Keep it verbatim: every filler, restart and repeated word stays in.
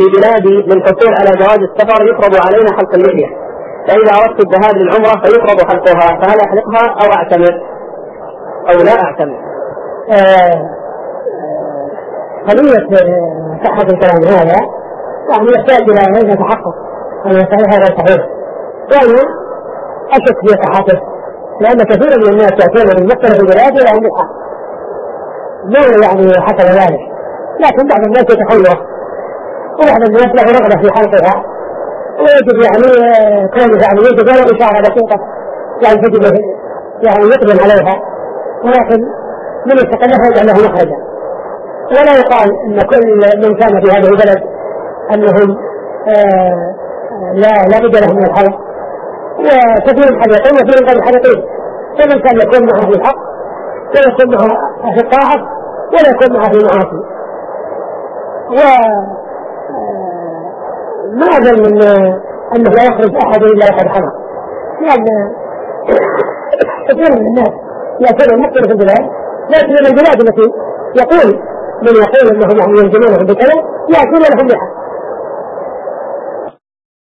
في بلادي للحصول على جواز السفر يفرض علينا حلق اللحية، فإذا أردت الذهاب للعمرة فيفرض حلقها، فهل أحلقها أو أعتمر أو لا أعتمر؟ قضية صحة الكلام هذا يعني يحتاج إلى أن يتحقق أن صحيح غير صحيح، وأنا أشك في صحته، لأن كثير من الناس يأتون من مختلف البلاد إلى عند الحق، ما يعني حصل ذلك، لكن بعض الناس يتخلص وبعض الناس له رغبة في حلقها، ويجب يعني كون يعني يجب له إشارة بسيطة يعني تجب يعني يقدم عليها، ولكن من يستقلها يجعل له مخرجا. ولا يقال أن كل من كان في هذه البلد أنهم آه لا لا بد لهم من الحلق، وكثير حلقين وكثير غير حلقين، فمن كان يكون معه في الحق ويكون معه في الطاعة ولا يكون معه في المعاصي. وما أظن من أنه لا يخرج أحد إلا وقد حلق، لأن كثير من الناس يأتون من مختلف البلاد، لكن من البلاد التي يقول من يقول أنهم يعني يلزمونهم بكذا يأتون لهم بها،